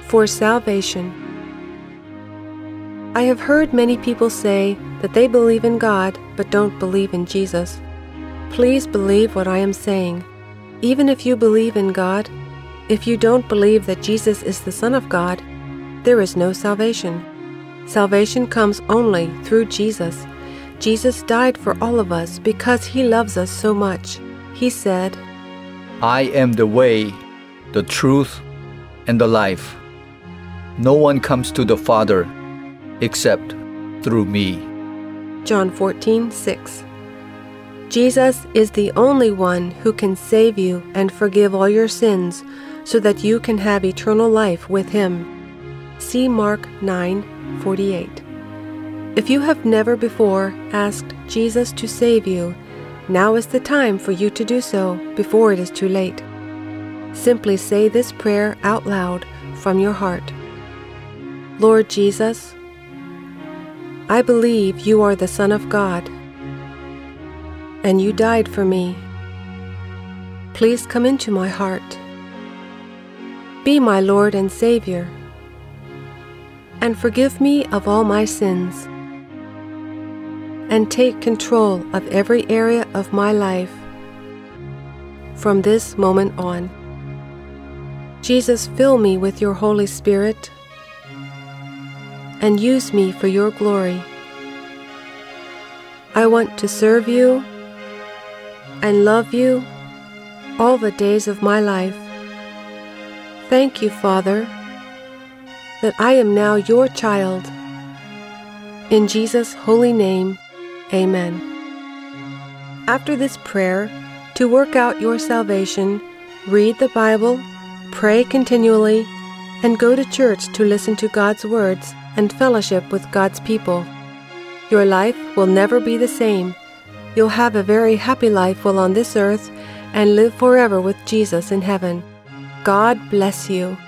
for salvation. I have heard many people say that they believe in God but don't believe in Jesus. Please believe what I am saying. Even if you believe in God, if you don't believe that Jesus is the Son of God, there is no salvation. Salvation comes only through Jesus. Jesus died for all of us because He loves us so much. He said, I am the way, the truth, and the life. No one comes to the Father except through me. John 14:6. Jesus is the only one who can save you and forgive all your sins so that you can have eternal life with Him. See Mark 9:48. If you have never before asked Jesus to save you, now is the time for you to do so before it is too late. Simply say this prayer out loud from your heart. Lord Jesus, I believe you are the Son of God, and you died for me. Please come into my heart. Be my Lord and Savior, and forgive me of all my sins, and take control of every area of my life from this moment on. Jesus, fill me with your Holy Spirit and use me for your glory. I want to serve you and love you all the days of my life. Thank you, Father, that I am now your child. In Jesus' holy name, amen. After this prayer, to work out your salvation, read the Bible, pray continually, and go to church to listen to God's words and fellowship with God's people. Your life will never be the same. You'll have a very happy life while on this earth and live forever with Jesus in heaven. God bless you.